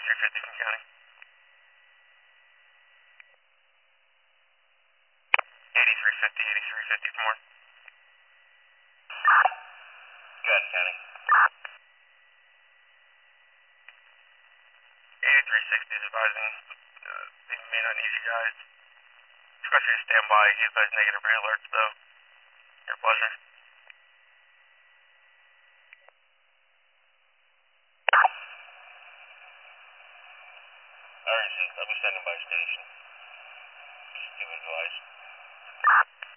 8350 from county. 8350 from Warren. Got it, county. 8360 is advising they may not need you guys. Especially to stand by, he advised negative re-alerts though. Your pleasure. Alright, I'll be standing by station. Just give advice.